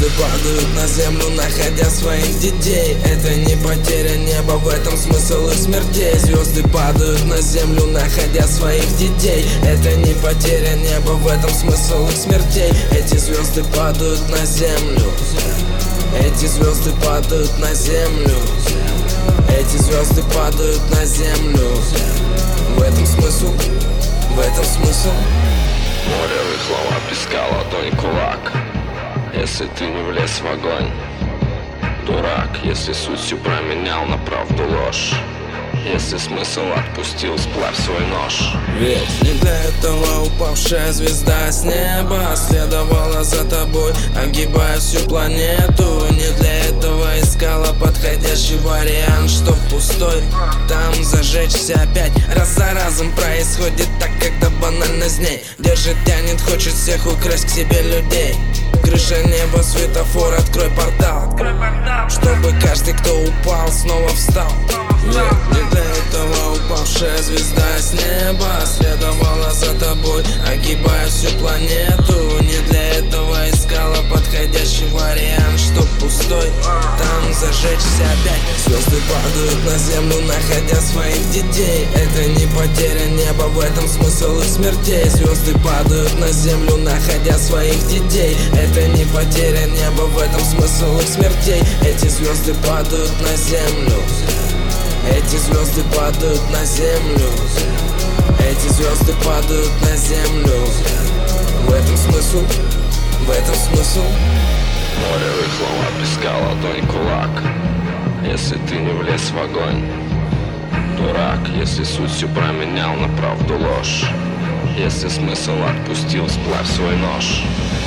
Звезды падают на землю, находя своих детей. Это не потеря неба, в этом смысл их смертей. Звезды падают на землю, находя своих детей. Это не потеря неба, в этом смысл их смертей. Эти звезды падают на землю. Эти звезды падают на землю. Эти звезды падают на землю. В этом смысл, в этом смысл. Море рыхлого песка, ладонь, кулак. Если ты не влез в огонь, дурак. Если суть всю променял на правду ложь, если смысл отпустил, сплавь свой нож. Ведь не для этого упавшая звезда с неба следовала за тобой, огибая всю планету. Не для этого искала подходящий вариант, чтоб пустой там зажечься опять. Раз за разом происходит так, когда банальность ней держит, тянет, хочет всех украсть к себе людей. Крыша, небо, светофор, открой портал, чтобы каждый, кто упал, снова встал. Ведь не для этого упавшая звезда с неба следовала за тобой, огибая всю планету. Не для этого искала подходящий вариант, чтоб пустой там зажечься опять. Звезды падают на землю, находя своих детей. Это не потеря неба, в этом смысл их смертей. Звезды падают на землю, находя своих детей. Это не потеря неба, в этом смысл их смертей. Эти звезды падают на землю. Эти звезды падают на землю. Эти звезды падают на землю. В этом смысл, в этом смысл. Море рыхлого песка, ладонь, кулак. Если ты не влез в огонь, дурак. Если суть всю променял на правду ложь, если смысл отпустил, сплавь свой нож.